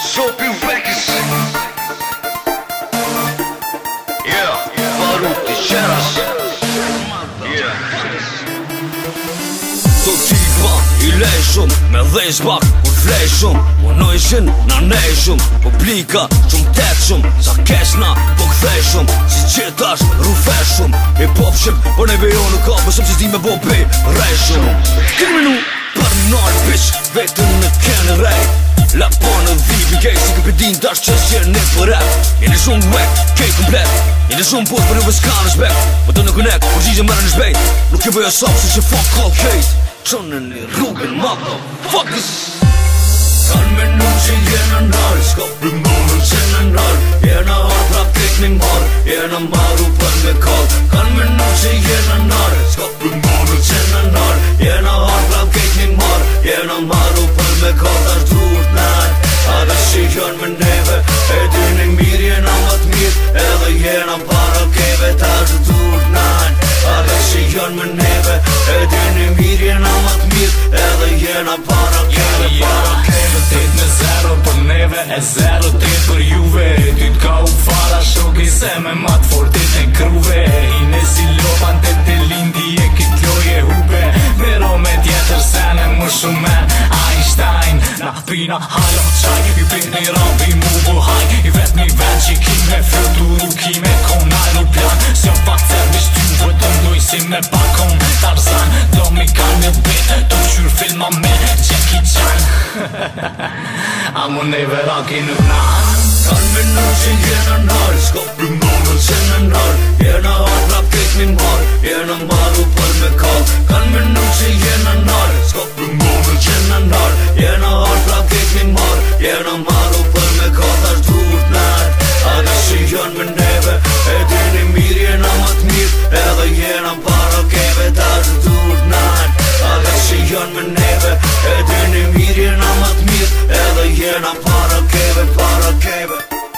Shopi Vekis. Yeah, Baruti Qeras. Yeah. Do tipa I lej shumë, me dhejsh bak kur vlej shumë. Punojshin na nej shumë, publika shumë tek shumë. Sa kesh na po kthej shumë, si qitash rufej shumë. Hip-hop shqip, po neve jo nuk ka, bësëm si zdi me bo rej shumë. Këtë minu, par nart bitch, vetën në kene rej. La po në dhipi kej, si këpë din tash që s'jen një për rap. Jeni shumë wek, kej komplet. Jeni shumë put për juve s'ka në shbek. Po të në konek, por gjizje mërë në shbejt. Nuk e bëja sap si që fuck all case. Qonë në rrugën motherfuckers. Kanë menu që jena nërë, s'ka përdonën që në nërë. Jena harë prap kejt një marë, jena maru për me kallë. Kanë menu që jena nërë, s'ka përdonën që në nërë. Jena harë prap kejt një marë, jena maru për me kallë. Tash drurt nërë, ata shijon me neve. E dini mirë jena më të mirë, edhe jena para keve. Tash drurt nërë, ata shijon me neve. E dini mirë jena më të mirë, edhe jena para keve. Tet me zero për neve, e 0-8 për juve. Ty t'ka u fara shoki se me mat fortit e kruve. Hine si lopan të të lindi e kit loje hupe. Mero me tjetër sene më shumë Einstein. Na pina halo qaj, I pit një rambi mu buhaj. I vet një vend që ki me fluturu, ki me kon aeroplan. S'jo pak servis ty vëtë ndoj si me pakon Tarzan. Do mi ka një bit, do qyr filma me Jackie Chan. Amo neve raki nuk na. Kanë menu që jena nërë, s'ka përdonën që në nërë. Jena harë prap kejt një marë, jena maru për me kallë. Kanë menu që jena nërë, s'ka përdonën që në nërë. Jena harë prap kejt një marë, jena maru për me kallë. Tash drurt nërë, ata shijon me neve. E dini mirë jena më të mirë, edhe jena para keve. Tash drurt nërë, ata shijon me neve. E dini mirë jena më të mirë, edhe jena para keve, para keve.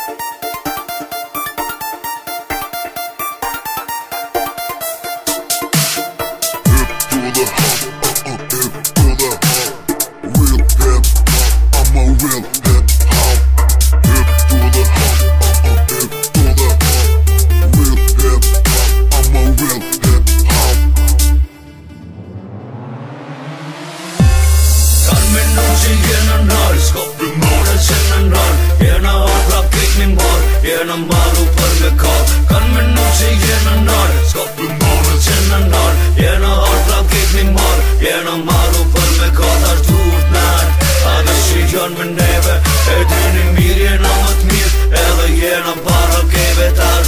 Jena maru për me kallë. Kanë menu që jena nërë, s'ka përdonën që në nërë. Jena harë prap kejt një marë, jena maru për me kallë. Tash drurt nërë, ata shijon me neve. E dini mirë jena më të mirë, edhe jena para keve.